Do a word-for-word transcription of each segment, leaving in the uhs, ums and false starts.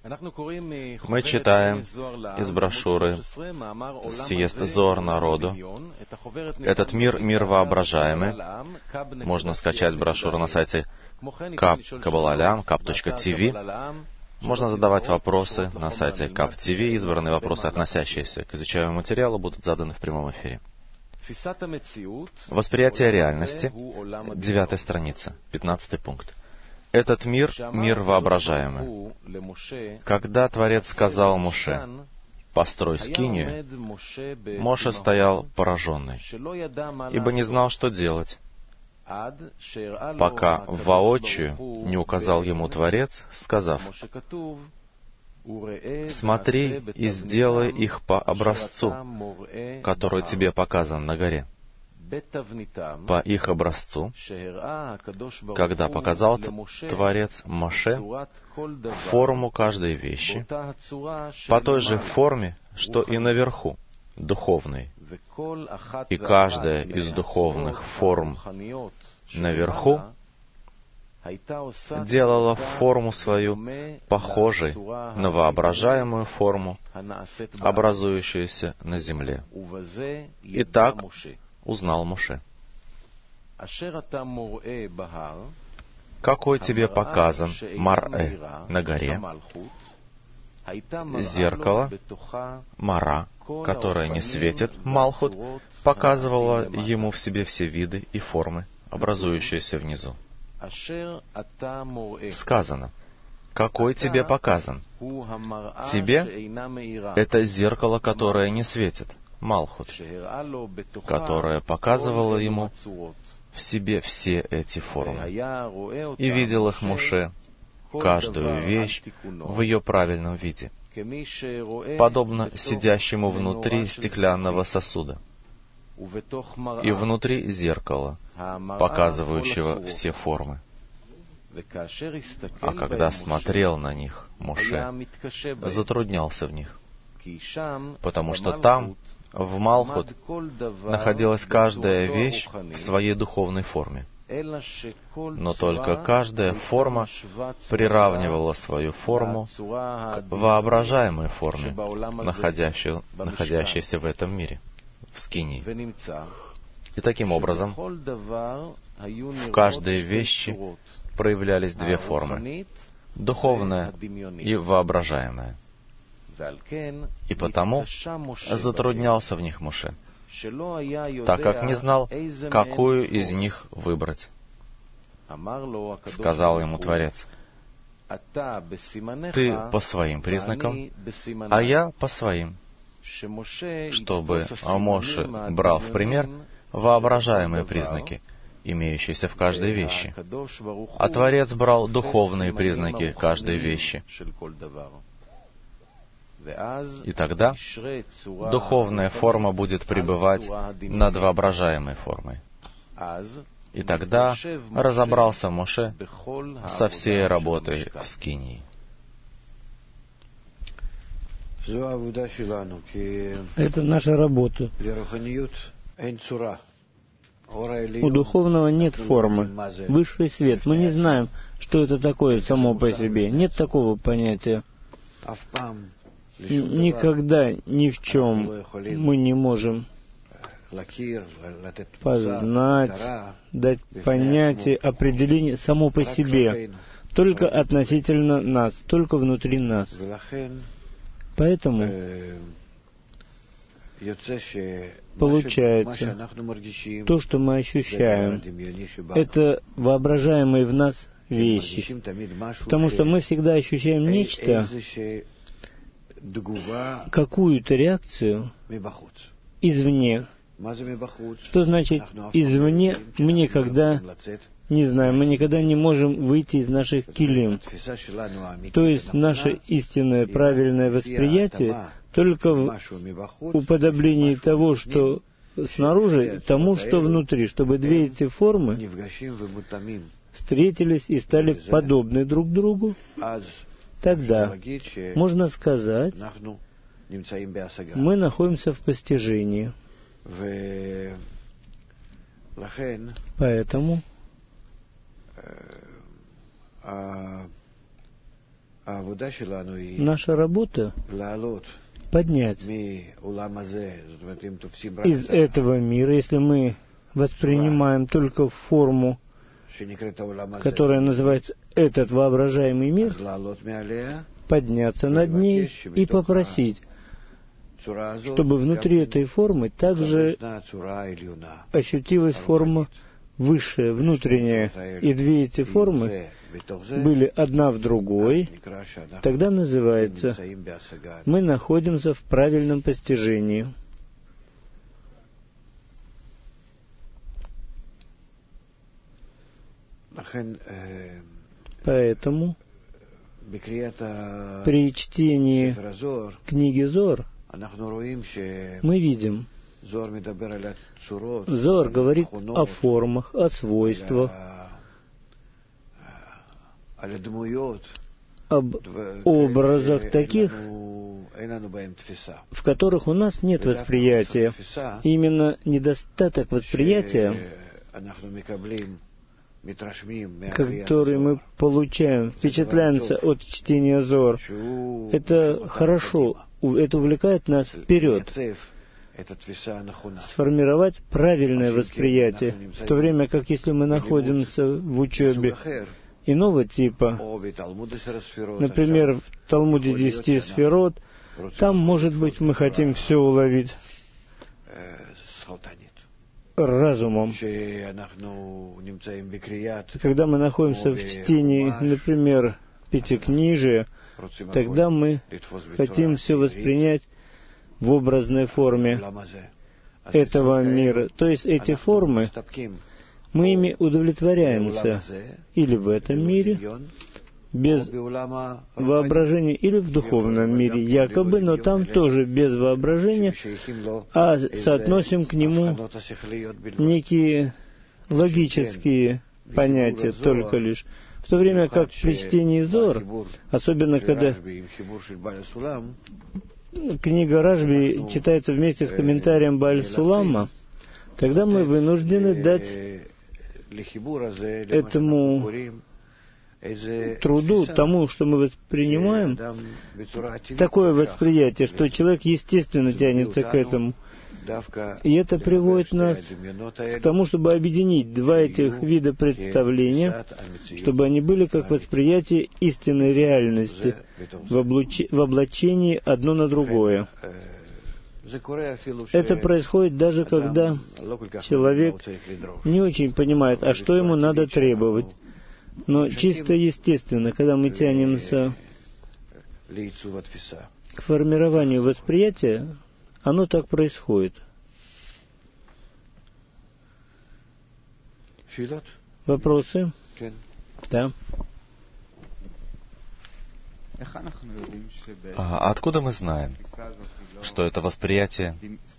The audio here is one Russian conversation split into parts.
Мы читаем из брошюры «Съезд Зоар народу». Этот мир — мир воображаемый. Можно скачать брошюру на сайте кап каббала лям кап точка ти ви. Можно задавать вопросы на сайте кап точка ти ви. Избранные вопросы, относящиеся к изучаемому материалу, будут заданы в прямом эфире. Восприятие реальности, девятая страница, пятнадцатый пункт. Этот мир — мир воображаемый. Когда Творец сказал Моше: «Построй скинию», Моше стоял пораженный, ибо не знал, что делать, пока воочию не указал ему Творец, сказав: «Смотри и сделай их по образцу, который тебе показан на горе». По их образцу, когда показал Творец Моше форму каждой вещи, по той же форме, что и наверху, духовной. И каждая из духовных форм наверху делала форму свою похожей на воображаемую форму, образующуюся на земле. И так узнал Моше: «Какой тебе показан Мар-э на горе, зеркало, Мара, которое не светит, Малхут, показывало ему в себе все виды и формы, образующиеся внизу. Сказано: какой тебе показан? Тебе это зеркало, которое не светит, Малхут, которое показывало ему в себе все эти формы. И видел их Моше, каждую вещь, в ее правильном виде, подобно сидящему внутри стеклянного сосуда и внутри зеркала, показывающего все формы. А когда смотрел на них, Моше затруднялся в них, потому что там, в Малхут, находилась каждая вещь в своей духовной форме. Но только каждая форма приравнивала свою форму к воображаемой форме, находящей, находящейся в этом мире, в скинии. И таким образом, в каждой вещи проявлялись две формы — духовная и воображаемая. И потому затруднялся в них Моше, так как не знал, какую из них выбрать. Сказал ему Творец: «Ты по своим признакам, а я по своим», чтобы Моше брал в пример воображаемые признаки, имеющиеся в каждой вещи, а Творец брал духовные признаки каждой вещи. И тогда духовная форма будет пребывать над воображаемой формой. И тогда разобрался Моше со всей работой в скинии. Это наша работа. У духовного нет формы. Высший свет. Мы не знаем, что это такое само по себе. Нет такого понятия. Никогда ни в чем мы не можем познать, дать понятие, определение само по себе, только относительно нас, только внутри нас. Поэтому получается, то, что мы ощущаем, это воображаемые в нас вещи, потому что мы всегда ощущаем нечто, какую-то реакцию извне. Что значит извне? Мы никогда не знаем, мы никогда не можем выйти из наших килим. То есть наше истинное правильное восприятие только в уподоблении того, что снаружи, тому, что внутри, чтобы две эти формы встретились и стали подобны друг другу. Тогда можно сказать, мы находимся в постижении. Поэтому Наша работа — поднять из этого мира, если мы воспринимаем только форму, которая называется этот воображаемый мир, подняться над ней и попросить, чтобы внутри этой формы также ощутилась форма высшая, внутренняя, и две эти формы были одна в другой, тогда называется, мы находимся в правильном постижении. Поэтому при чтении книги Зор мы видим, Зор говорит о формах, о свойствах, об образах таких, в которых у нас нет восприятия. Именно недостаток восприятия, который мы получаем, впечатляемся от чтения Зор, это хорошо, это увлекает нас вперед, сформировать правильное восприятие, в то время как если мы находимся в учебе иного типа, например, в Талмуде десяти сферот, там, может быть, мы хотим все уловить разумом. Когда мы находимся в чтении, например, пятикнижия, тогда мы хотим все воспринять в образной форме этого мира. То есть эти формы, мы ими удовлетворяемся или в этом мире, без воображения, или в духовном мире, якобы, но там тоже без воображения, а соотносим к нему некие логические понятия только лишь. В то время как при чтении Зор, особенно когда книга Рашби читается вместе с комментарием Бааль-Сулама, тогда мы вынуждены дать этому труду, тому, что мы воспринимаем, такое восприятие, что человек естественно тянется к этому. И это приводит нас к тому, чтобы объединить два этих вида представления, чтобы они были как восприятие истинной реальности в, облуч... в облачении одно на другое. Это происходит даже когда человек не очень понимает, а что ему надо требовать. Но чисто естественно, когда мы тянемся к формированию восприятия, оно так происходит. Вопросы? Да. А откуда мы знаем, что это восприятие,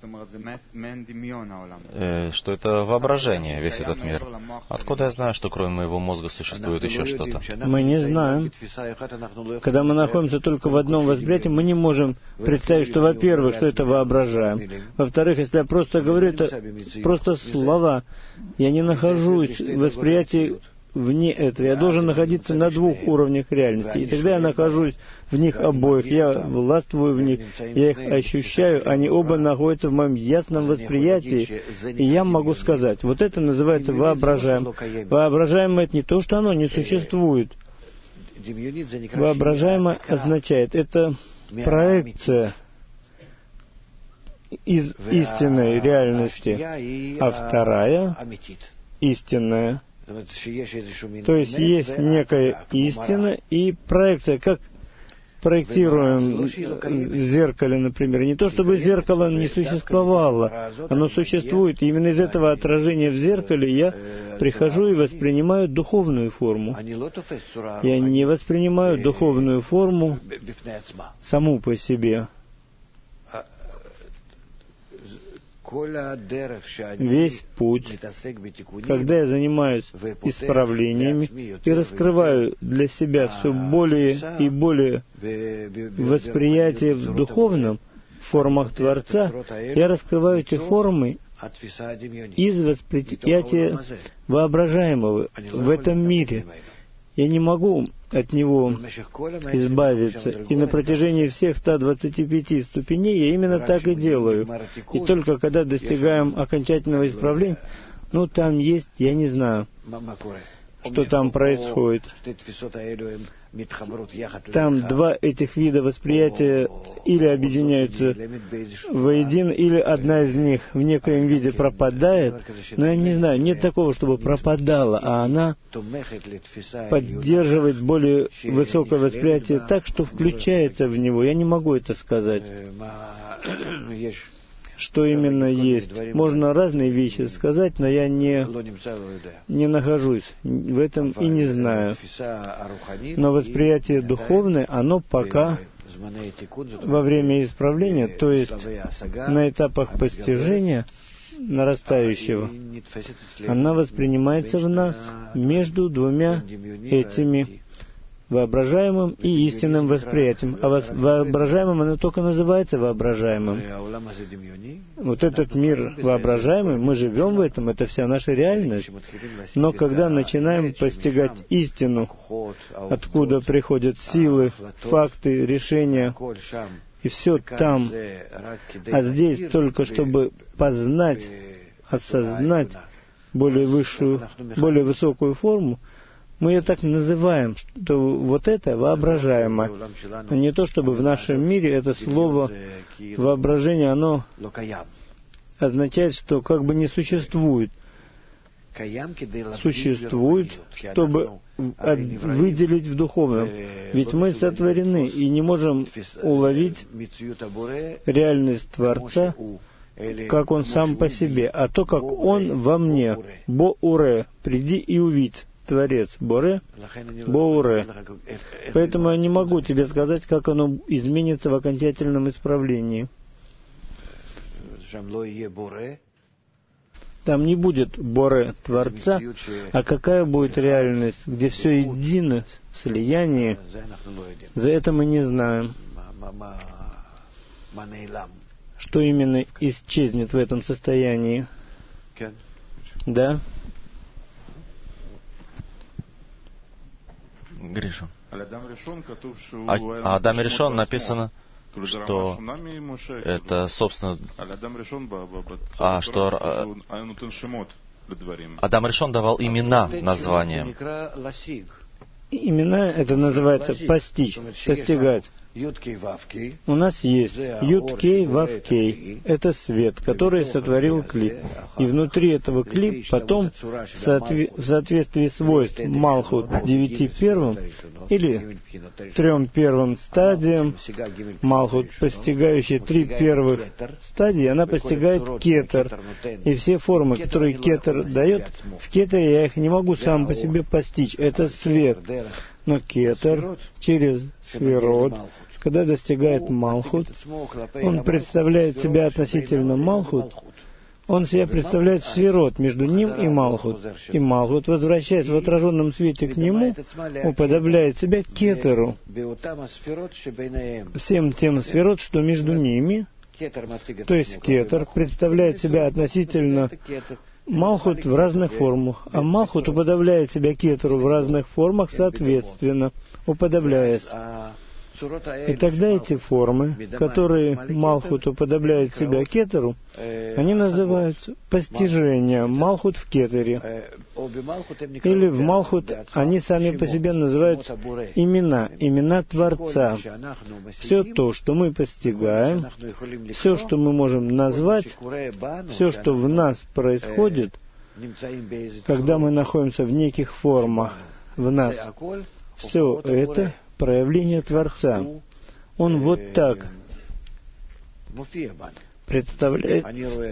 э, что это воображение, весь этот мир? Откуда я знаю, что кроме моего мозга существует еще что-то? Мы не знаем. Когда мы находимся только в одном восприятии, мы не можем представить, что, во-первых, что это воображаем. Во-вторых, если я просто говорю, это просто слова. Я не нахожусь в восприятии вне этого. Я должен находиться на двух уровнях реальности. И тогда я нахожусь в них обоих. Я властвую в них, я их ощущаю. Они оба находятся в моем ясном восприятии. И я могу сказать, вот это называется воображаем. Воображаемое — это не то, что оно не существует. Воображаемое означает, это проекция из истинной реальности, а вторая — истинная. То есть есть некая истина и проекция, как проектируем в зеркале, например. Не то чтобы зеркало не существовало, оно существует. И именно из этого отражения в зеркале я прихожу и воспринимаю духовную форму. Я не воспринимаю духовную форму саму по себе. Весь путь, когда я занимаюсь исправлениями и раскрываю для себя все более и более восприятие в духовном формах Творца, я раскрываю эти формы из восприятия воображаемого в этом мире. Я не могу от него избавиться. И на протяжении всех ста двадцати пяти ступеней я именно так и делаю. И только когда достигаем окончательного исправления, ну там есть, я не знаю, что там происходит. Там два этих вида восприятия или объединяются воедино, или одна из них в некоем виде пропадает. Но я не знаю, нет такого, чтобы пропадала, а она поддерживает более высокое восприятие так, что включается в него. Я не могу это сказать. Что именно есть. Можно разные вещи сказать, но я не, не нахожусь в этом и не знаю. Но восприятие духовное, оно пока во время исправления, то есть на этапах постижения нарастающего, она воспринимается в нас между двумя этими воображаемым и истинным восприятием. А воображаемым оно только называется воображаемым. Вот этот мир воображаемый, мы живем в этом, это вся наша реальность. Но когда начинаем постигать истину, откуда приходят силы, факты, решения, и все там, а здесь только чтобы познать, осознать более высшую, более высокую форму, мы ее так называем, что вот это воображаемое. А не то, чтобы в нашем мире это слово воображение, оно означает, что как бы не существует. Существует, чтобы выделить в духовном. Ведь мы сотворены и не можем уловить реальность Творца, как Он сам по себе, а то, как Он во мне. Бо-уре, приди и увидь. Творец Боре, Боуре. Поэтому я не могу тебе сказать, как оно изменится в окончательном исправлении. Там не будет Боре, Творца, а какая будет реальность, где все едино, в слиянии, за это мы не знаем. Что именно исчезнет в этом состоянии? Да? Гриша. А Адам Ришон написано, что это, собственно, а что Адам Ришон давал имена названиям. Имена это называется постичь, постигать. У нас есть Юд-Кей, Вав-Кей. Это свет, который сотворил клип. И внутри этого клип потом, в, соотве- в соответствии свойств Малхут девяти первым или трем первым стадиям, Малхут, постигающий три первых стадии, она постигает кетер. И все формы, которые кетер дает, в кетере я их не могу сам по себе постичь. Это свет. Но кетер через сферот, когда достигает Малхут, он представляет себя относительно Малхут, он себя представляет сферот между ним и Малхут. И Малхут, возвращаясь в отраженном свете к нему, уподобляет себя кетеру, всем тем сферот, что между ними. То есть кетер представляет себя относительно Малхут в разных формах, а Малхут уподобляет себя кетеру в разных формах, соответственно, уподобляясь. И тогда эти формы, которые Малхут уподобляет себя кетеру, они называются постижением Малхут в кетере. Или в Малхут они сами по себе называются имена, имена Творца. Все то, что мы постигаем, все, что мы можем назвать, все, что в нас происходит, когда мы находимся в неких формах в нас, все это проявление Творца. Он вот так представляет,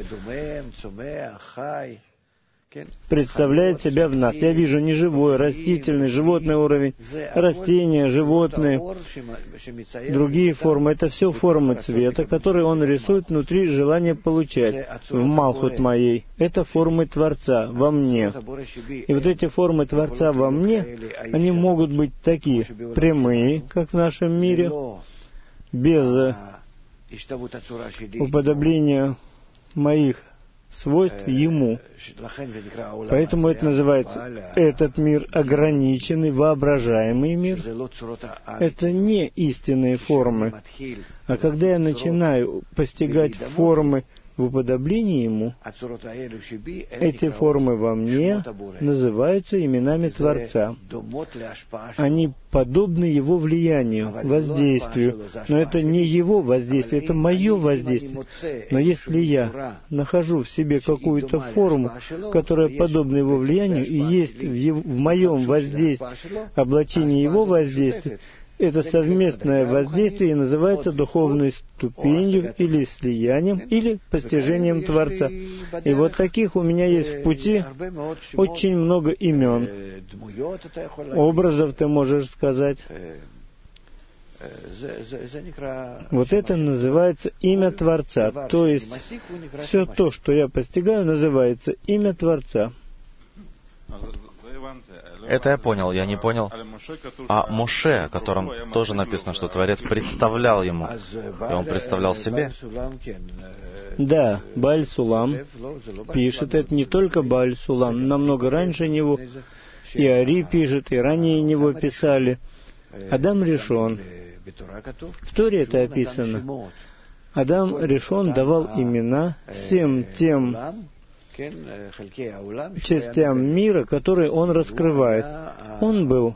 представляет себя в нас. Я вижу неживой, растительный, животный уровень, растения, животные, другие формы. Это все формы цвета, которые он рисует внутри желания получать. В Малхут моей. Это формы Творца во мне. И вот эти формы Творца во мне, они могут быть такие прямые, как в нашем мире, без уподобления моих свойств Ему. Поэтому это называется этот мир ограниченный, воображаемый мир. Это не истинные формы. А когда я начинаю постигать формы в уподоблении Ему, эти формы во мне называются именами Творца. Они подобны Его влиянию, воздействию. Но это не Его воздействие, это мое воздействие. Но если я нахожу в себе какую-то форму, которая подобна Его влиянию, и есть в, его, в моем воздействии облачение Его воздействия, это совместное воздействие и называется духовной ступенью или слиянием, или постижением Творца. И вот таких у меня есть в пути очень много имен. Образов ты можешь сказать. Вот это называется имя Творца. То есть все то, что я постигаю, называется имя Творца. Это я понял, я не понял. А Моше, о котором тоже написано, что Творец представлял ему, и он представлял себе? Да, Бааль Сулам пишет, это не только Бааль Сулам, намного раньше него, и Ари пишет, и ранее него писали. Адам Ришон. В Торе это описано. Адам Ришон давал имена всем тем частям мира, которые он раскрывает. Он был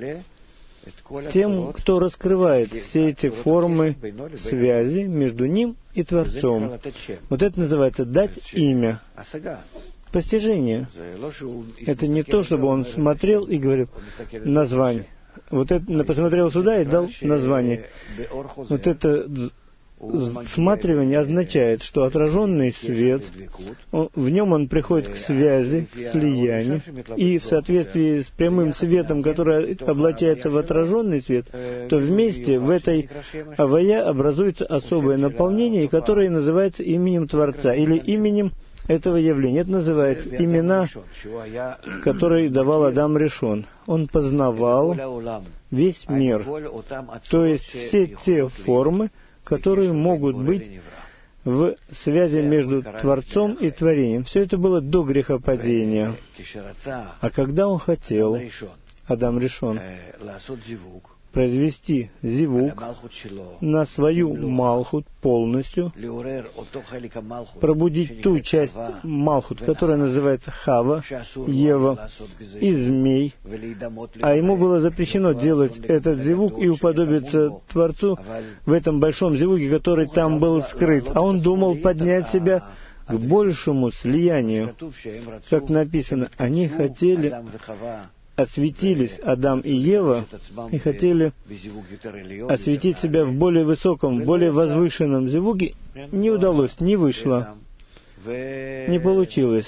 тем, кто раскрывает все эти формы связи между ним и Творцом. Вот это называется «дать имя». Постижение. Это не то, чтобы он смотрел и говорил название. Вот это посмотрел сюда и дал название. Вот это всматривание означает, что отраженный свет, он, в нем он приходит к связи, к слиянию, и в соответствии с прямым светом, который облачается в отраженный свет, то вместе в этой авая образуется особое наполнение, которое называется именем Творца, или именем этого явления. Это называется имена, которые давал Адам Ришон. Он познавал весь мир, то есть все те формы, которые могут быть в связи между Творцом и Творением. Все это было до грехопадения. А когда он хотел, Адам Ришон, произвести зивук на свою Малхут полностью, пробудить ту часть Малхут, которая называется Хава, Ева и Змей, а ему было запрещено делать этот зивук и уподобиться Творцу в этом большом зивуке, который там был скрыт, а он думал поднять себя к большему слиянию. Как написано, они хотели... осветились Адам и Ева и хотели осветить себя в более высоком, более возвышенном зивуге, не удалось, не вышло, не получилось.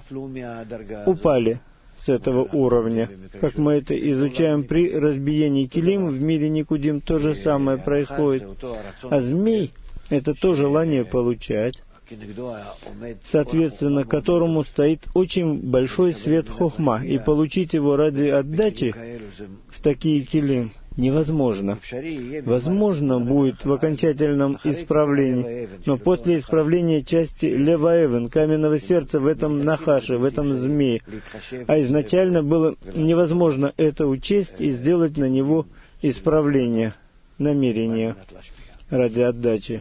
Упали с этого уровня. Как мы это изучаем при разбиении килим, в мире Никудим то же самое происходит. А змей — это то желание получать, соответственно которому стоит очень большой свет хохма, и получить его ради отдачи в такие килим невозможно. Возможно будет в окончательном исправлении, но после исправления части леваэвен, каменного сердца в этом нахаше, в этом змее, а изначально было невозможно это учесть и сделать на него исправление, намерение ради отдачи.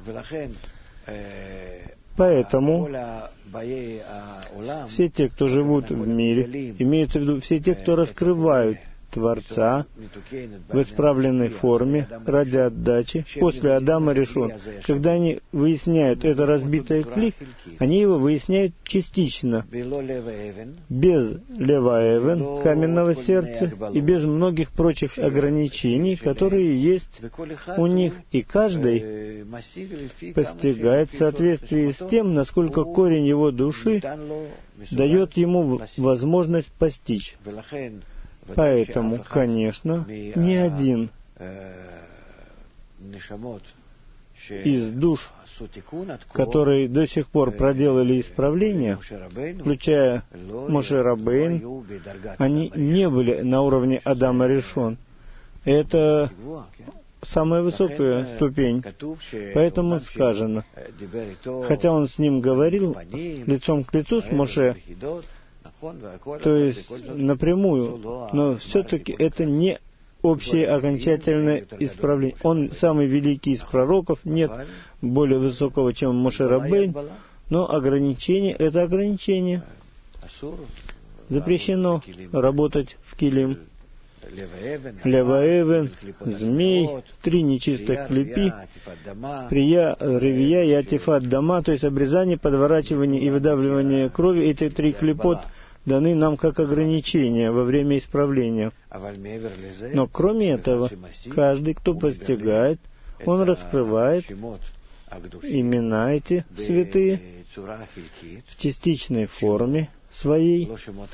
Поэтому все те, кто живут в мире, имеются в виду все те, кто раскрывают Творца в исправленной форме ради отдачи, после Адама Ришон. Когда они выясняют это разбитое кли, они его выясняют частично, без леваэвен, каменного сердца, и без многих прочих ограничений, которые есть у них, и каждый постигает в соответствии с тем, насколько корень его души дает ему возможность постичь. Поэтому, конечно, ни один из душ, которые до сих пор проделали исправление, включая Моше Рабейн, они не были на уровне Адама Ришон. Это самая высокая ступень. Поэтому сказано, хотя он с ним говорил лицом к лицу с Моше, то есть напрямую, но все-таки это не общее окончательное исправление. Он самый великий из пророков, нет более высокого, чем Моше Рабейн, но ограничение — это ограничение. Запрещено работать в килим. Леваэвен, змей, три нечистых клепи, прия, ревия и атифат дама, то есть обрезание, подворачивание и выдавливание крови. Эти три клепот даны нам как ограничения во время исправления. Но кроме этого, каждый, кто постигает, он раскрывает имена эти святые в частичной форме своей.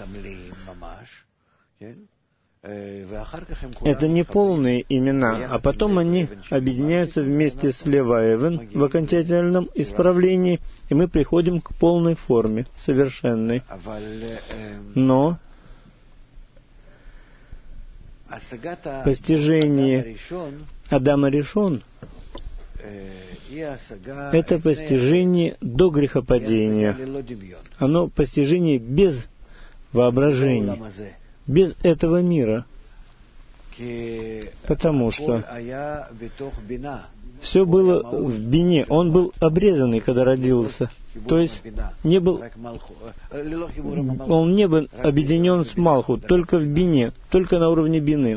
Это не полные имена, а потом они объединяются вместе с Леваэвен в окончательном исправлении, и мы приходим к полной форме, совершенной. Но постижение Адама Ришон — это постижение до грехопадения. Оно постижение без воображения, без этого мира. Потому что все было в бине. Он был обрезанный, когда родился. То есть не был, он не был объединен с Малхут, только в бине, только на уровне бины.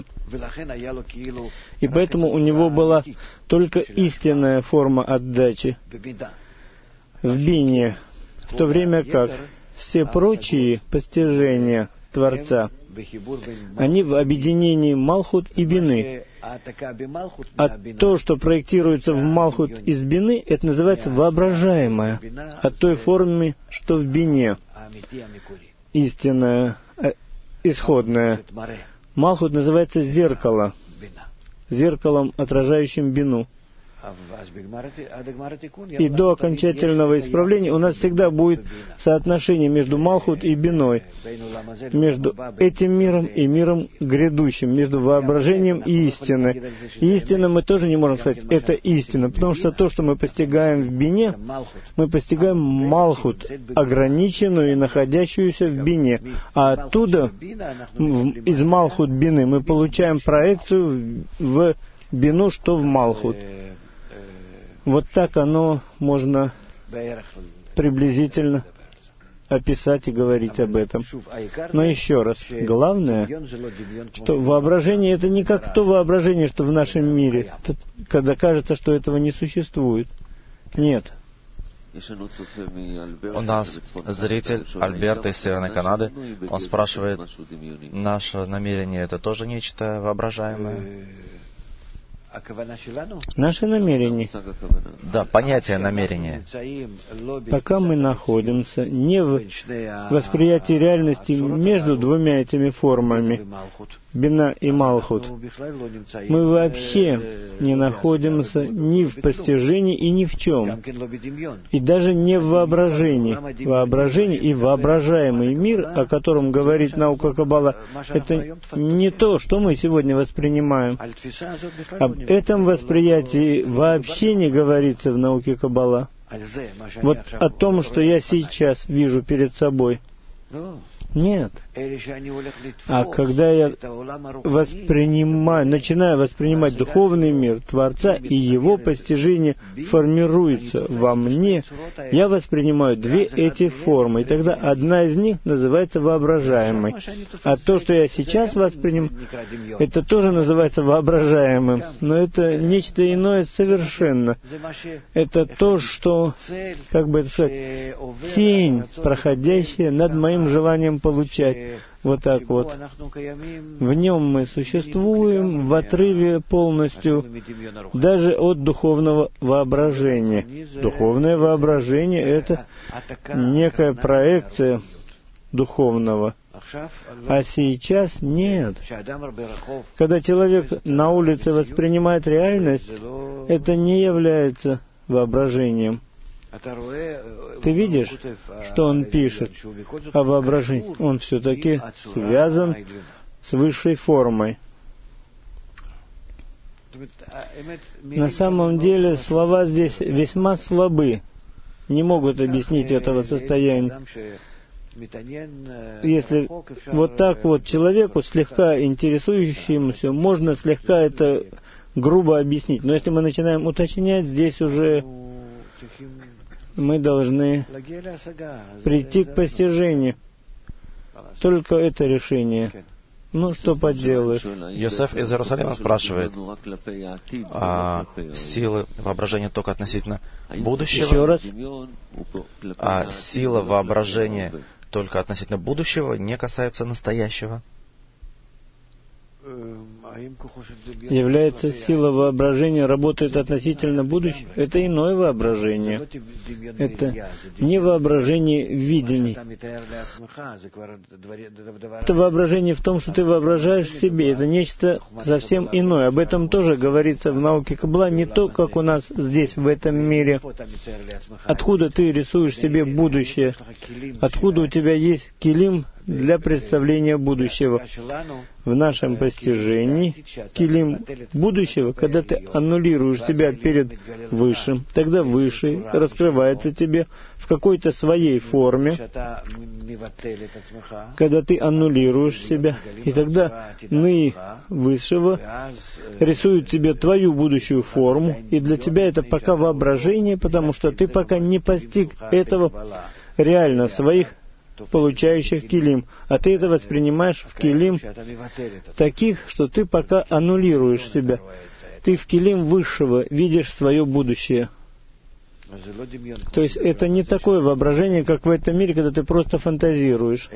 И поэтому у него была только истинная форма отдачи в бине, в то время как все прочие постижения Творца, они в объединении Малхут и Бины. А то, что проектируется в Малхут из Бины, это называется воображаемое, от той формы, что в Бине, истинная, исходная. Малхут называется зеркало, зеркалом, отражающим Бину. И до окончательного исправления у нас всегда будет соотношение между Малхут и Биной, между этим миром и миром грядущим, между воображением и истиной. И истина мы тоже не можем сказать, это истина, потому что то, что мы постигаем в Бине, мы постигаем Малхут, ограниченную и находящуюся в Бине. А оттуда, из Малхут Бины, мы получаем проекцию в Бину, что в Малхут. Вот так оно можно приблизительно описать и говорить об этом. Но еще раз, главное, что воображение — это не как то воображение, что в нашем мире, когда кажется, что этого не существует. Нет. У нас зритель Альберт из Северной Канады. Он спрашивает, наше намерение — это тоже нечто воображаемое? Наше намерение. Да, понятие намерения. Пока мы находимся не в восприятии реальности между двумя этими формами, Бина и Малхут, мы вообще не находимся ни в постижении и ни в чем. И даже не в воображении. Воображение и воображаемый мир, о котором говорит наука Каббала, это не то, что мы сегодня воспринимаем. Об этом восприятии вообще не говорится в науке Каббала. Вот о том, что я сейчас вижу перед собой. Нет. А когда я воспринимаю, начинаю воспринимать духовный мир Творца, и его постижение формируется во мне, я воспринимаю две эти формы, и тогда одна из них называется воображаемой. А то, что я сейчас воспринимаю, это тоже называется воображаемым, но это нечто иное совершенно. Это то, что, как бы это сказать, тень, проходящая над моим желанием получать. Вот так вот. В нем мы существуем в отрыве полностью даже от духовного воображения. Духовное воображение — это некая проекция духовного. А сейчас нет. Когда человек на улице воспринимает реальность, это не является воображением. Ты видишь, что он пишет о воображении? Он все-таки связан с высшей формой. На самом деле слова здесь весьма слабы, не могут объяснить этого состояния. Если вот так вот человеку, слегка интересующемуся, можно слегка это грубо объяснить. Но если мы начинаем уточнять, здесь уже мы должны прийти к постижению. Только это решение. Ну, что поделаешь. Йосеф из Иерусалима спрашивает, а силы воображения только относительно будущего? Еще раз. А сила воображения только относительно будущего, не касается настоящего? Является сила воображения, работает относительно будущего? Это иное воображение. Это не воображение видений. Это воображение в том, что ты воображаешь себе. Это нечто совсем иное. Об этом тоже говорится в науке Каббала, не то, как у нас здесь, в этом мире. Откуда ты рисуешь себе будущее? Откуда у тебя есть килим для представления будущего? В нашем постижении килим будущего, когда ты аннулируешь себя перед Высшим, тогда Высший раскрывается тебе в какой-то своей форме, когда ты аннулируешь себя, и тогда ны Высшего рисуют тебе твою будущую форму, и для тебя это пока воображение, потому что ты пока не постиг этого реально в своих получающих килим, а ты это воспринимаешь в килим таких, что ты пока аннулируешь себя. Ты в килим Высшего видишь свое будущее. То есть это не такое воображение, как в этом мире, когда ты просто фантазируешь.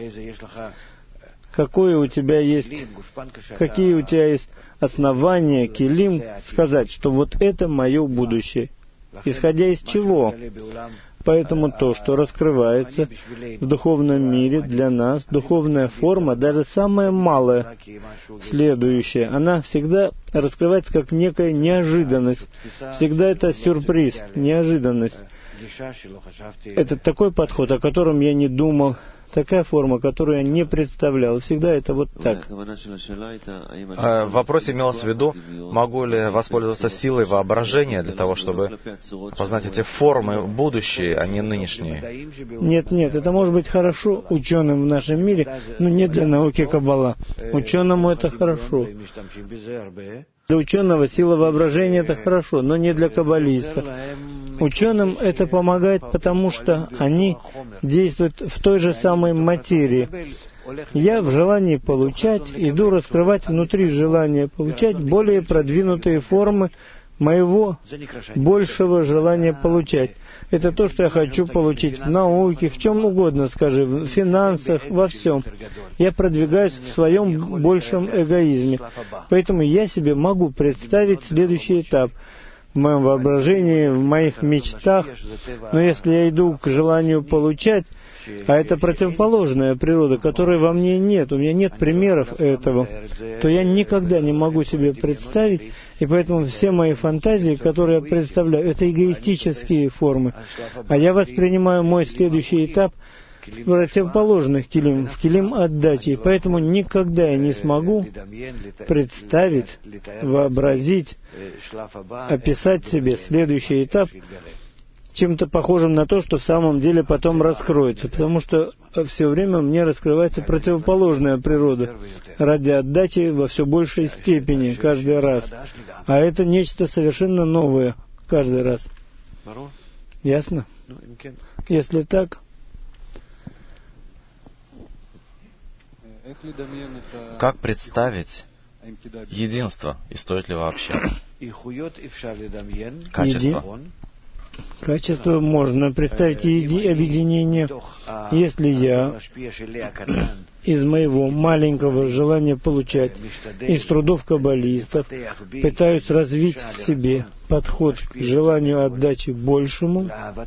Какое у тебя есть, какие у тебя есть основания, килим, сказать, что вот это мое будущее. Исходя из чего? Поэтому то, что раскрывается в духовном мире для нас, духовная форма, даже самая малая, следующая, она всегда раскрывается как некая неожиданность. Всегда это сюрприз, неожиданность. Это такой подход, о котором я не думал, такая форма, которую я не представлял. Всегда это вот так. В вопросе имелось в виду, могу ли воспользоваться силой воображения для того, чтобы познать эти формы будущие, а не нынешние? Нет, нет, это может быть хорошо ученым в нашем мире, но не для науки Каббала. Ученому это хорошо. Для ученого сила воображения это хорошо, но не для каббалистов. Ученым это помогает, потому что они действуют в той же самой материи. Я в желании получать иду раскрывать внутри желания получать более продвинутые формы моего большего желания получать. Это то, что я хочу получить в науке, в чем угодно, скажи, в финансах, во всем. Я продвигаюсь в своем большем эгоизме. Поэтому я себе могу представить следующий этап в моем воображении, в моих мечтах. Но если я иду к желанию получать, а это противоположная природа, которой во мне нет, у меня нет примеров этого, то я никогда не могу себе представить, и поэтому все мои фантазии, которые я представляю, это эгоистические формы. А я воспринимаю мой следующий этап в противоположных килим, в килим отдачи, и поэтому никогда я не смогу представить, вообразить, описать себе следующий этап чем-то похожим на то, что в самом деле потом раскроется, потому что все время мне раскрывается противоположная природа ради отдачи во все большей степени каждый раз. А это нечто совершенно новое каждый раз. Ясно? Если так... Как представить единство, и стоит ли вообще? Качество. Качество можно представить еди, объединение, если я из моего маленького желания получать, из трудов каббалистов, пытаюсь развить в себе подход к желанию отдачи большему,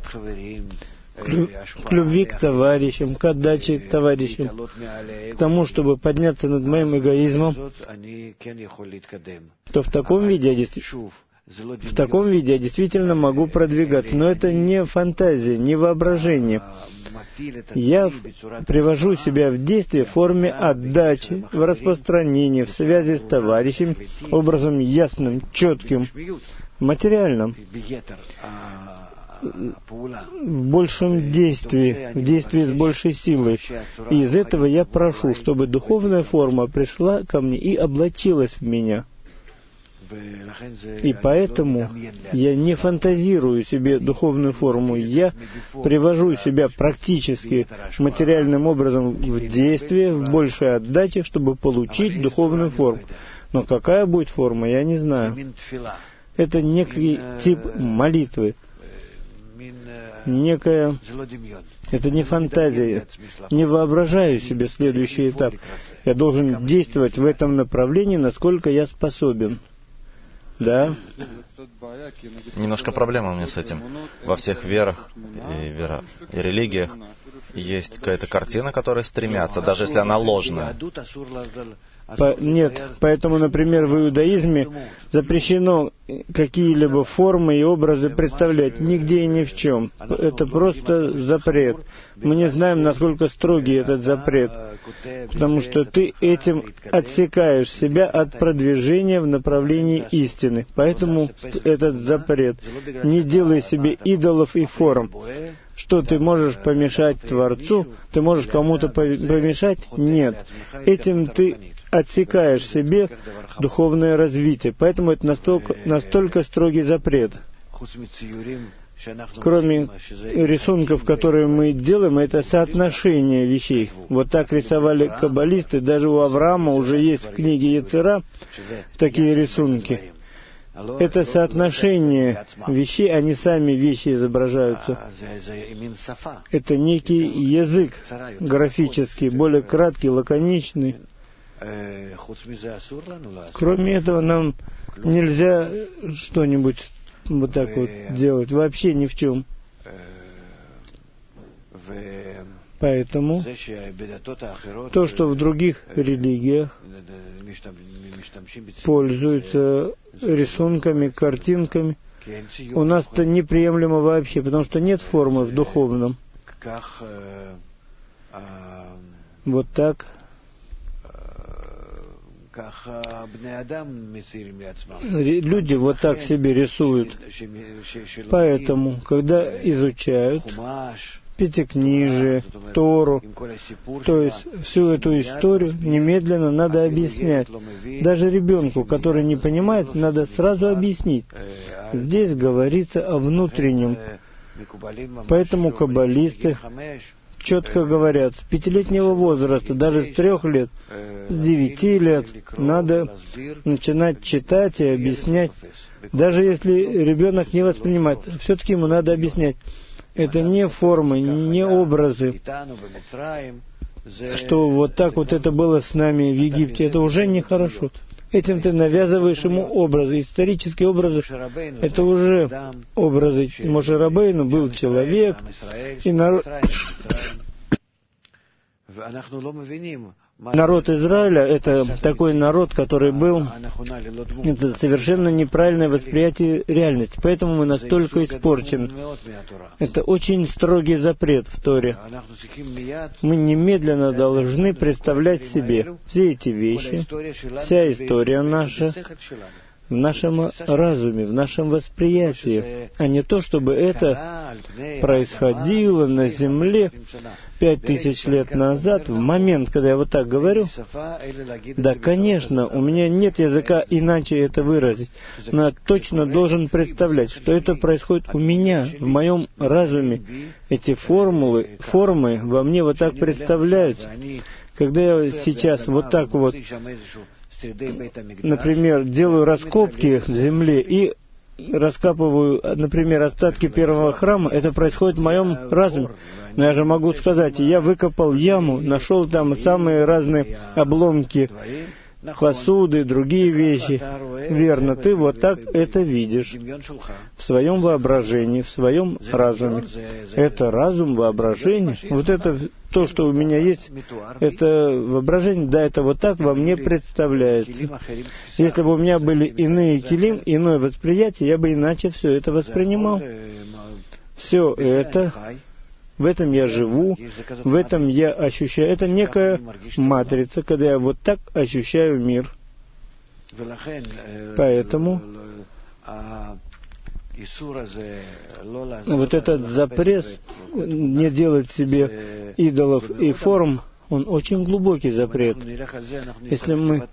к любви к товарищам, к отдаче товарищам, к тому, чтобы подняться над моим эгоизмом, то в таком виде я действительно... В таком виде я действительно могу продвигаться, но это не фантазия, не воображение. Я привожу себя в действие в форме отдачи, в распространении, в связи с товарищем, образом ясным, четким, материальным, в большем действии, в действии с большей силой. И из этого я прошу, чтобы духовная форма пришла ко мне и облачилась в меня. И поэтому я не фантазирую себе духовную форму, я привожу себя практически материальным образом в действие, в большей отдаче, чтобы получить духовную форму. Но какая будет форма, я не знаю. Это некий тип молитвы, некая... Это не фантазия. Не воображаю себе следующий этап. Я должен действовать в этом направлении, насколько я способен. Да? Немножко проблема у меня с этим. Во всех верах и, вера, и религиях есть какая-то картина, к которой стремятся, даже если она ложная. По, нет, поэтому, например, в иудаизме запрещено какие-либо формы и образы представлять нигде и ни в чем. Это просто запрет. Мы не знаем, насколько строгий этот запрет, потому что ты этим отсекаешь себя от продвижения в направлении истины. Поэтому этот запрет. Не делай себе идолов и форм. Что ты можешь помешать Творцу? Ты можешь кому-то помешать? Нет. Этим ты отсекаешь себе духовное развитие. Поэтому это настолько, настолько строгий запрет. Кроме рисунков, которые мы делаем, это соотношение вещей. Вот так рисовали каббалисты. Даже у Авраама уже есть в книге Ецера такие рисунки. Это соотношение вещей, они сами вещи изображаются. Это некий язык графический, более краткий, лаконичный. Кроме этого, нам нельзя что-нибудь вот так вот делать, вообще ни в чем. Поэтому то, что в других религиях пользуются рисунками, картинками, у нас это неприемлемо вообще, потому что нет формы в духовном. Вот так. Люди вот так себе рисуют. Поэтому, когда изучают Пятикнижие, Тору, то есть всю эту историю немедленно надо объяснять. Даже ребенку, который не понимает, надо сразу объяснить. Здесь говорится о внутреннем. Поэтому каббалисты четко говорят, с пятилетнего возраста, даже с трех лет, с девяти лет надо начинать читать и объяснять. Даже если ребенок не воспринимает, все-таки ему надо объяснять. Это не формы, не образы, что вот так вот это было с нами в Египте. Это уже нехорошо. Этим ты навязываешь ему образы. Исторические образы — это уже образы. Моше Рабейну был человек, и народ... Народ Израиля — это такой народ, который был... Это совершенно неправильное восприятие реальности. Поэтому мы настолько испорчены. Это очень строгий запрет в Торе. Мы немедленно должны представлять себе все эти вещи, вся история наша, в нашем разуме, в нашем восприятии, а не то, чтобы это происходило на земле пять тысяч лет назад, в момент, когда я вот так говорю. Да, конечно, у меня нет языка иначе это выразить, но я точно должен представлять, что это происходит у меня, в моем разуме. Эти формулы, формы во мне вот так представляются. Когда я сейчас вот так вот, например, делаю раскопки в земле и раскапываю, например, остатки первого храма, это происходит в моем разуме. Но я же могу сказать, я выкопал яму, нашел там самые разные обломки посуды, другие вещи. Верно, ты вот так это видишь в своем воображении, в своем разуме. Это разум, воображение. Вот это то, что у меня есть, это воображение, да, это вот так во мне представляется. Если бы у меня были иные килим, иное восприятие, я бы иначе все это воспринимал. Все это, в этом я живу, в этом я ощущаю. Это некая матрица, когда я вот так ощущаю мир. Поэтому вот этот запрет не делать себе идолов и форм, он очень глубокий запрет. Если мы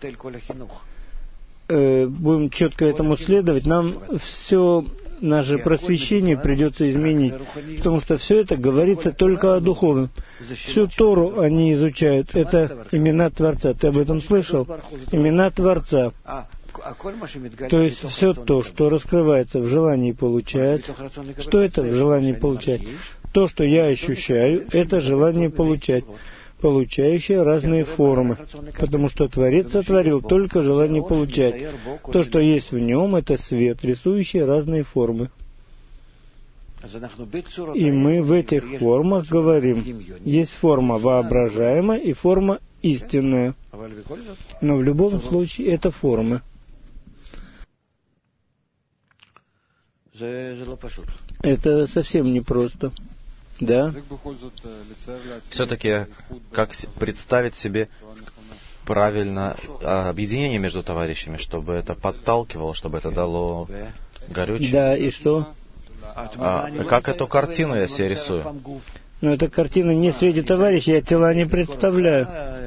э, будем четко этому следовать, нам все наше просвещение придется изменить, потому что все это говорится только о духовном. Всю Тору они изучают. Это имена Творца. Ты об этом слышал? Имена Творца. То есть все то, что раскрывается в желании получать. Что это в желании получать? То, что я ощущаю, это желание получать, получающее разные формы, потому что Творец сотворил только желание получать. То, что есть в нем, это свет, рисующий разные формы. И мы в этих формах говорим, есть форма воображаемая и форма истинная. Но в любом случае это формы. Это совсем непросто. Да? Все-таки, как представить себе правильно объединение между товарищами, чтобы это подталкивало, чтобы это дало горючее? Да, и что? А, как эту картину я себе рисую? Ну, эта картина не среди товарищей, я тела не представляю.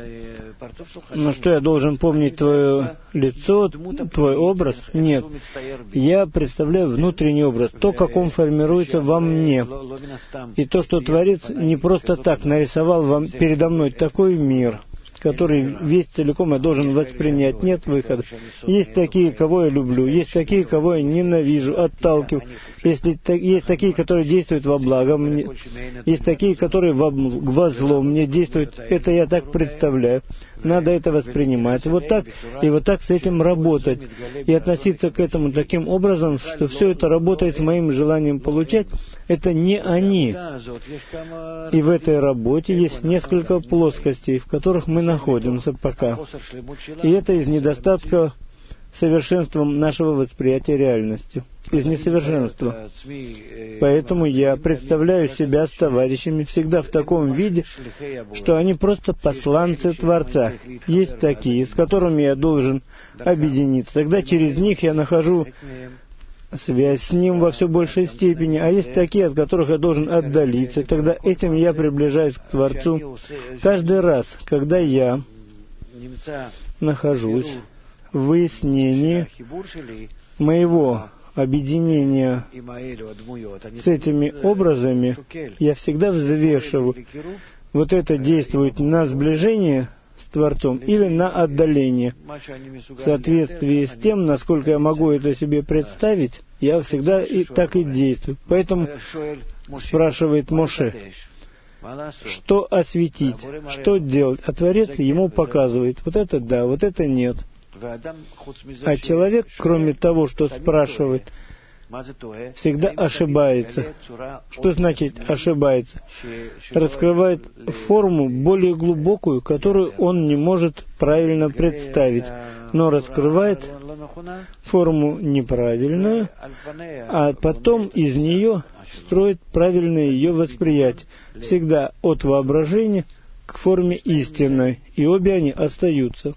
Ну что, я должен помнить твое лицо, твой образ? Нет. Я представляю внутренний образ, то, как он формируется во мне. И то, что Творец не просто так нарисовал вам передо мной такой мир, который весь целиком я должен воспринять. Нет выхода. Есть такие, кого я люблю, есть такие, кого я ненавижу, отталкиваю. Если, есть такие, которые действуют во благо мне, есть такие, которые во, во зло мне действуют. Это я так представляю. Надо это воспринимать. Вот так, и вот так с этим работать. И относиться к этому таким образом, что все это работает с моим желанием получать. Это не они. И в этой работе есть несколько плоскостей, в которых мы находимся пока. И это из недостатка совершенством нашего восприятия реальности. Из несовершенства. Поэтому я представляю себя с товарищами всегда в таком виде, что они просто посланцы Творца. Есть такие, с которыми я должен объединиться. Тогда через них я нахожу связь с Ним во все большей степени, а есть такие, от которых я должен отдалиться, и тогда этим я приближаюсь к Творцу. Каждый раз, когда я нахожусь в выяснении моего объединения с этими образами, я всегда взвешиваю, вот это действует на сближение с Творцом или на отдаление. В соответствии с тем, насколько я могу это себе представить, я всегда и так и действую. Поэтому спрашивает Моше, что осветить, что делать, а Творец ему показывает, вот это да, вот это нет. А человек, кроме того, что спрашивает, всегда ошибается. Что значит ошибается? Раскрывает форму более глубокую, которую он не может правильно представить, но раскрывает форму неправильную, а потом из нее строит правильное ее восприятие. Всегда от воображения к форме истинной, и обе они остаются.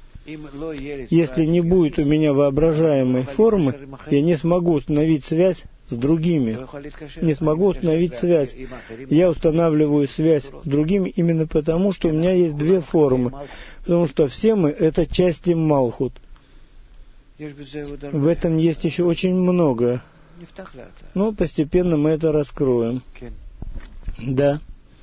Если не будет у меня воображаемой формы, я не смогу установить связь с другими. Не смогу установить связь. Я устанавливаю связь с другими именно потому, что у меня есть две формы. Потому что все мы — это части Малхут. В этом есть еще очень много. Но постепенно мы это раскроем. Да.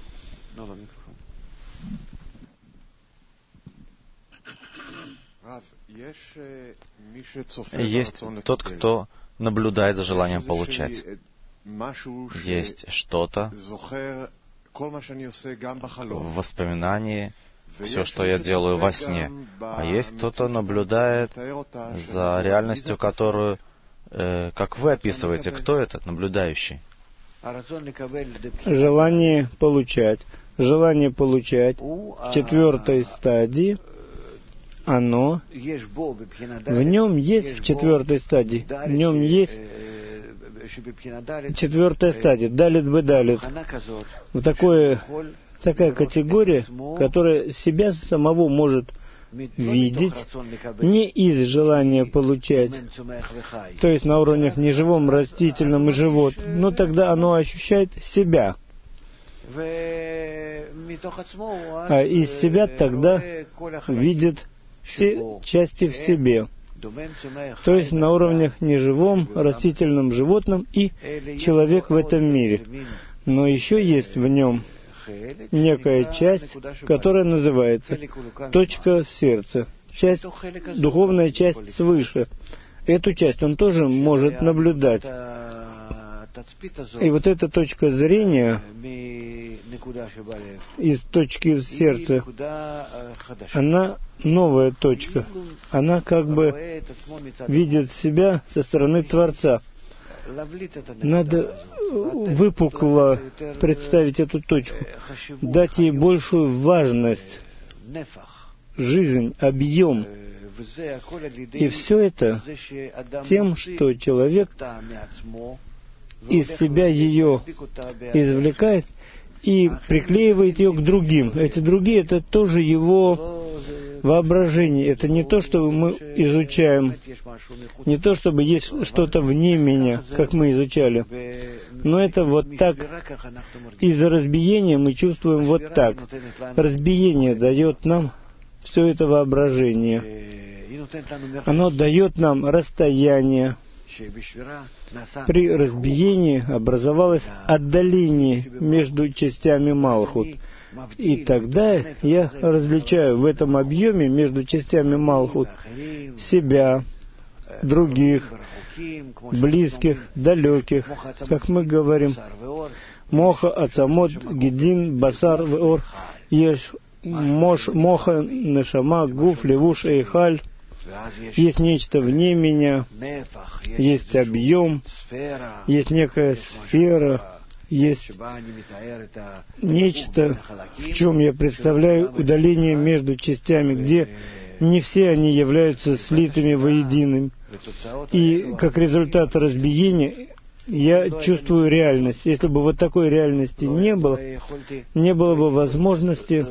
Есть тот, кто наблюдает за желанием получать. Есть что-то в воспоминании, все, что я делаю во сне. А есть кто-то наблюдает за реальностью, которую, э, как вы описываете, кто этот наблюдающий? Желание получать. желание получать в четвертой стадии, оно, в нем есть в четвертой стадии, в нем есть четвертая стадия, далит бы далит. В такое, такая категория, которая себя самого может видеть не из желания получать, то есть на уровнях неживом, растительном и животном, но тогда оно ощущает себя. А из себя тогда видит все части в себе, то есть на уровнях неживом, растительном, животном и человек в этом мире. Но еще есть в нем некая часть, которая называется точка в сердце, часть, духовная часть свыше. Эту часть он тоже может наблюдать. И вот эта точка зрения из точки в сердце, она новая точка. Она как бы видит себя со стороны Творца. Надо выпукло представить эту точку, дать ей большую важность, жизнь, объем. И все это тем, что человек из себя ее извлекает и приклеивает ее к другим. Эти другие — это тоже его воображение. Это не то, что мы изучаем, не то, чтобы есть что-то вне меня, как мы изучали, но это вот так. Из-за разбиения мы чувствуем вот так. Разбиение дает нам все это воображение. Оно дает нам расстояние. При разбиении образовалось отдаление между частями Малхут. И тогда я различаю в этом объеме между частями Малхут себя, других, близких, далеких, как мы говорим, Моха, Ацамот, Гидин, Басар, Веор, Еш, Мош, Моха, Нешама, Гуф, Левуш, Эйхаль. Есть нечто вне меня, есть объем, есть некая сфера, есть нечто, в чем я представляю удаление между частями, где не все они являются слитыми воедино. И как результат разбиения я чувствую реальность. Если бы вот такой реальности не было, не было бы возможности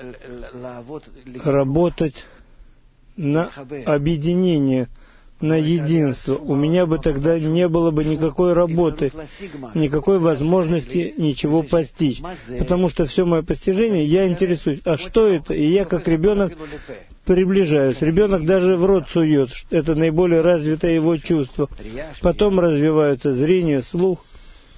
работать на объединение, на единство. У меня бы тогда не было бы никакой работы, никакой возможности ничего постичь. Потому что все мое постижение, я интересуюсь, а что это? И я, как ребенок, приближаюсь. Ребенок даже в рот сует. Это наиболее развитое его чувство. Потом развиваются зрение, слух.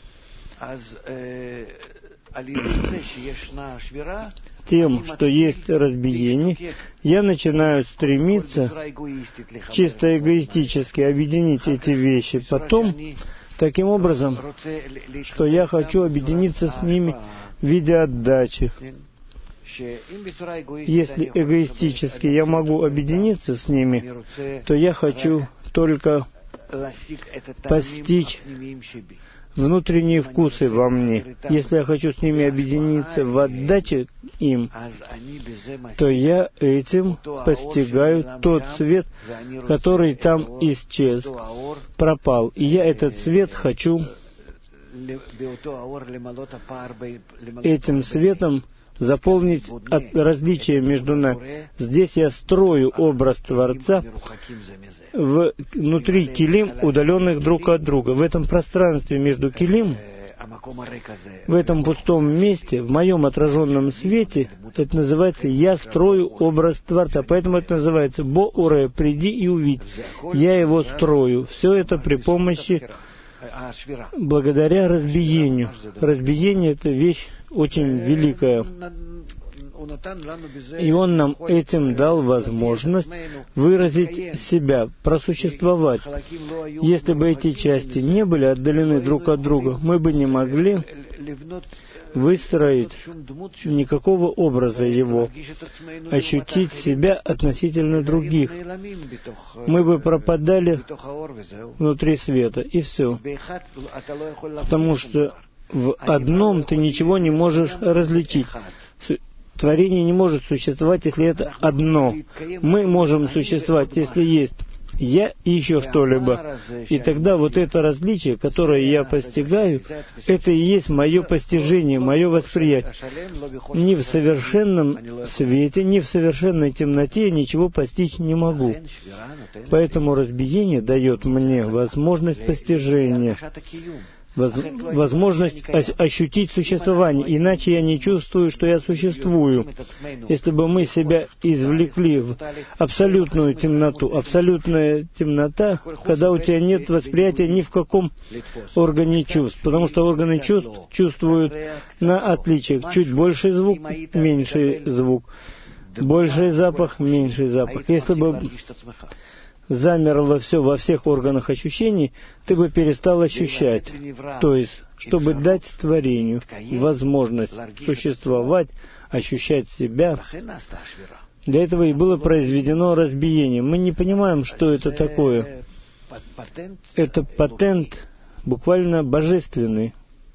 Тем, что есть разбиение, я начинаю стремиться чисто эгоистически объединить эти вещи. Потом, таким образом, что я хочу объединиться с ними в виде отдачи. Если эгоистически я могу объединиться с ними, то я хочу только постичь внутренние вкусы во мне. Если я хочу с ними объединиться в отдаче им, то я этим постигаю тот свет, который там исчез, пропал. И я этот свет хочу этим светом заполнить от различия между нами. Здесь я строю образ Творца в, внутри килим, удаленных друг от друга. В этом пространстве между килим, в этом пустом месте, в моем отраженном свете, это называется «я строю образ Творца». Поэтому это называется «Бо-уре», «приди и увидь». Я его строю. Все это при помощи, благодаря разбиению. Разбиение — это вещь очень великая. И Он нам этим дал возможность выразить себя, просуществовать. Если бы эти части не были отдалены друг от друга, мы бы не могли выстроить никакого образа Его, ощутить себя относительно других. Мы бы пропадали внутри света, и все. Потому что в одном ты ничего не можешь различить. Творение не может существовать, если это одно. Мы можем существовать, если есть я и еще что-либо. И тогда вот это различие, которое я постигаю, это и есть мое постижение, мое восприятие. Ни в совершенном свете, ни в совершенной темноте я ничего постичь не могу. Поэтому разбиение дает мне возможность постижения, возможность ощутить существование, иначе я не чувствую, что я существую. Если бы мы себя извлекли в абсолютную темноту, абсолютная темнота, когда у тебя нет восприятия ни в каком органе чувств, потому что органы чувств чувствуют на отличиях. Чуть больший звук, меньший звук, больший запах, меньший запах. Если бы замерло все во всех органах ощущений, ты бы перестал ощущать. То есть, чтобы дать творению возможность существовать, ощущать себя, для этого и было произведено разбиение. Мы не понимаем, что это такое. Это патент буквально божественный.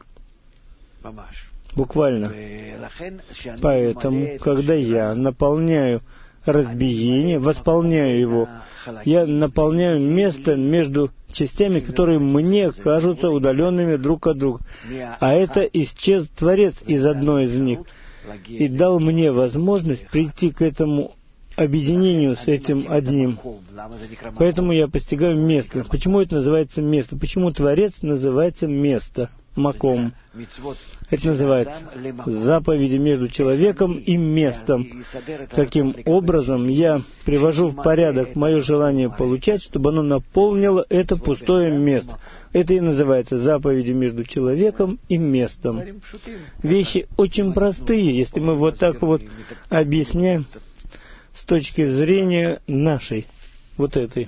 Буквально. Поэтому, когда я наполняю разбиение, восполняю его, я наполняю место между частями, которые мне кажутся удаленными друг от друга. А это исчез Творец из одной из них и дал мне возможность прийти к этому объединению с этим одним. Поэтому я постигаю место. Почему это называется место? Почему Творец называется место? Маком. Это называется заповеди между человеком и местом. Таким образом, я привожу в порядок мое желание получать, чтобы оно наполнило это пустое место. Это и называется заповеди между человеком и местом. Вещи очень простые, если мы вот так вот объясняем с точки зрения нашей, вот этой.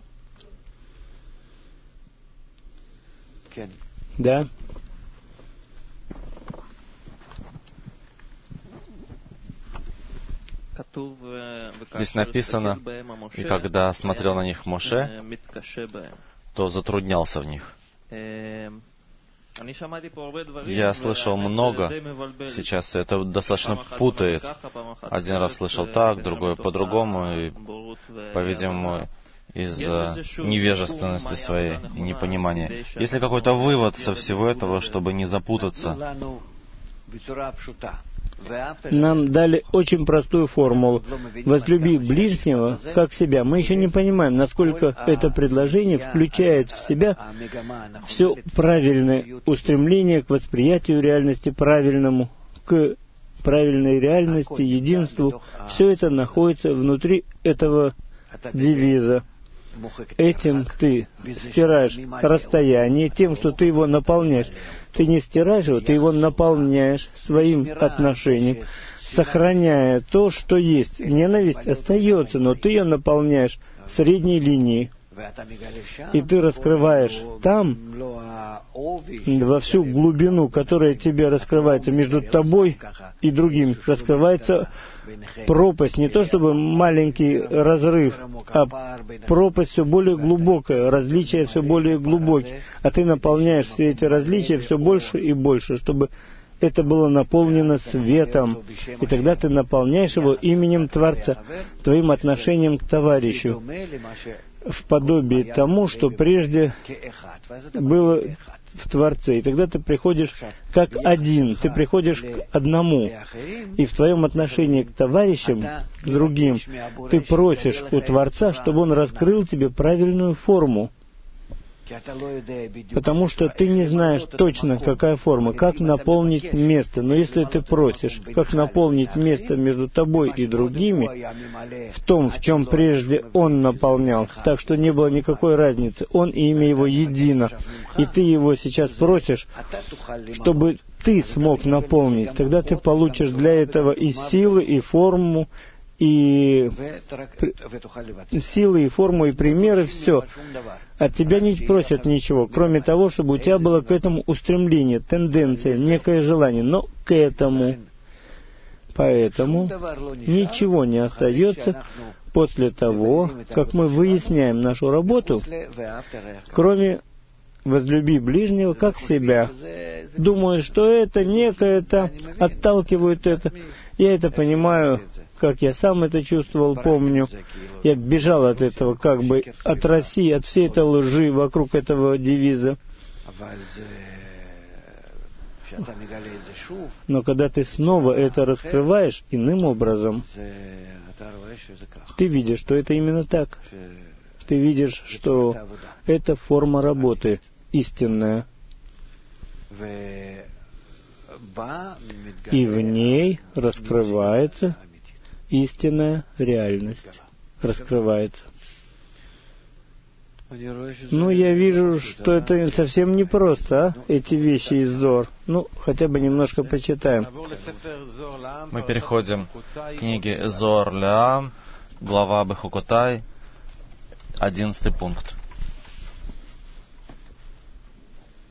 Да? Здесь написано, и когда смотрел на них Моше, то затруднялся в них. Я слышал много, сейчас это достаточно путает. Один раз слышал так, другой по-другому, и, по-видимому, из-за невежественности своей и непонимания. Есть ли какой-то вывод со всего этого, чтобы не запутаться? Нам дали очень простую формулу. Возлюби ближнего, как себя. Мы еще не понимаем, насколько это предложение включает в себя все правильное устремление к восприятию реальности правильному, к правильной реальности, единству. Все это находится внутри этого девиза. Этим ты стираешь расстояние, тем, что ты его наполняешь. Ты не стираешь его, ты его наполняешь своим отношением, сохраняя то, что есть. Ненависть остается, но ты ее наполняешь средней линией. И ты раскрываешь там, во всю глубину, которая тебе раскрывается между тобой и другим, раскрывается пропасть, не то чтобы маленький разрыв, а пропасть все более глубокая, различия все более глубокие. А ты наполняешь все эти различия все больше и больше, чтобы это было наполнено светом. И тогда ты наполняешь его именем Творца, твоим отношением к товарищу, в подобии тому, что прежде было в Творце. И тогда ты приходишь как один, ты приходишь к одному. И в твоем отношении к товарищам, к другим, ты просишь у Творца, чтобы Он раскрыл тебе правильную форму. Потому что ты не знаешь точно, какая форма, как наполнить место. Но если ты просишь, как наполнить место между тобой и другими, в том, в чем прежде Он наполнял, так что не было никакой разницы, Он и имя Его едино, и ты Его сейчас просишь, чтобы ты смог наполнить, тогда ты получишь для этого и силы, и форму, и силы, и форму, и примеры, все. От тебя не просят ничего, кроме того, чтобы у тебя было к этому устремление, тенденция, некое желание, но к этому. Поэтому ничего не остается после того, как мы выясняем нашу работу, кроме «возлюби ближнего как себя». думают, что это некое-то, отталкивают это. Я это понимаю, как я сам это чувствовал, помню. Я бежал от этого, как бы от России, от всей этой лжи вокруг этого девиза. Но когда ты снова это раскрываешь иным образом, ты видишь, что это именно так. Ты видишь, что это форма работы истинная. И в ней раскрывается истинная реальность. Раскрывается. Ну, я вижу, что это совсем непросто, а? Эти вещи из Зор. Ну, хотя бы немножко почитаем. Мы переходим к книге Зор Леам, глава Бехукотай, одиннадцатый пункт.